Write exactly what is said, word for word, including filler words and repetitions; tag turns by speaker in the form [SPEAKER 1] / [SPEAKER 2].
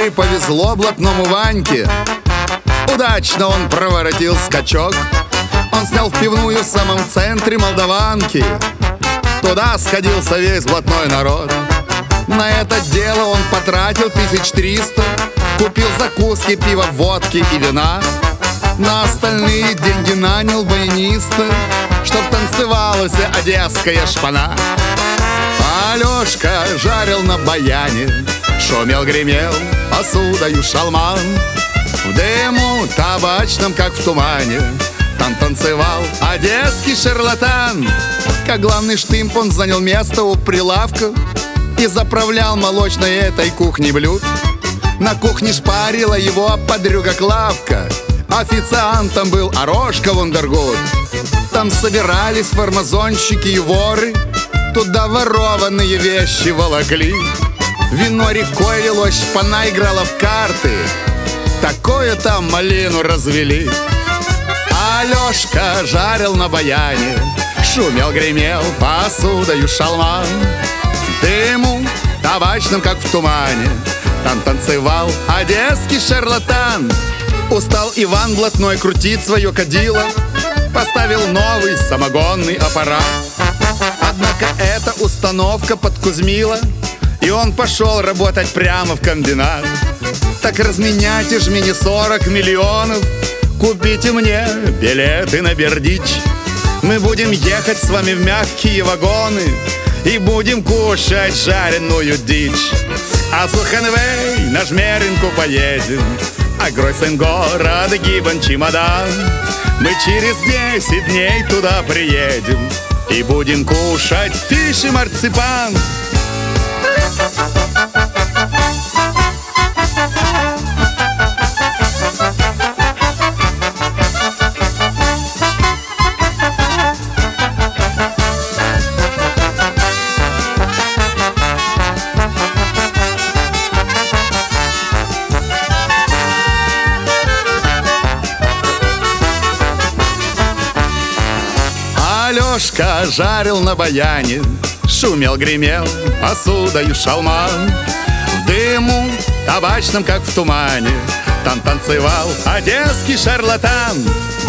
[SPEAKER 1] дорогой повезло блатному Ваньке. Удачно он проворотил скачок. Он снял в пивную в самом центре Молдаванки. Туда сходился весь блатной народ. На это дело он потратил тысяч триста. Купил закуски, пива, водки и вина. На остальные деньги нанял баяниста, чтоб танцевалась одесская шпана. Алешка жарил на баяне, шумел, гремел посудою шалман. В дыму табачном, как в тумане, там танцевал одесский шарлатан. Как главный штымп он занял место у прилавка и заправлял молочной этой кухней блюд. На кухне шпарила его подруга Клавка. Официантом был Арошка Вундергуд. Там собирались фармазонщики и воры, туда ворованные вещи волокли. Вино рекой лилось, шпана играла в карты. Такое там малину развели. Алешка жарил на баяне, шумел, гремел посудою шалман. Дыму табачным, как в тумане, там танцевал одесский шарлатан. Устал Иван блатной крутить свое кадило, поставил новый самогонный аппарат. Однако эта установка подкузмила, и он пошел работать прямо в комбинат. Так разменяйте ж мне сорок миллионов, купите мне билеты на Бердич. Мы будем ехать с вами в мягкие вагоны и будем кушать жареную дичь. А в Суханвей на Жмеринку поедем, а Гройсен город, Гиббон, чемодан. Мы через десять дней туда приедем и будем кушать фиш и марципан. Алешка жарил на баяне, шумел, гремел посудою шалман. В дыму табачном, как в тумане, там танцевал одесский шарлатан.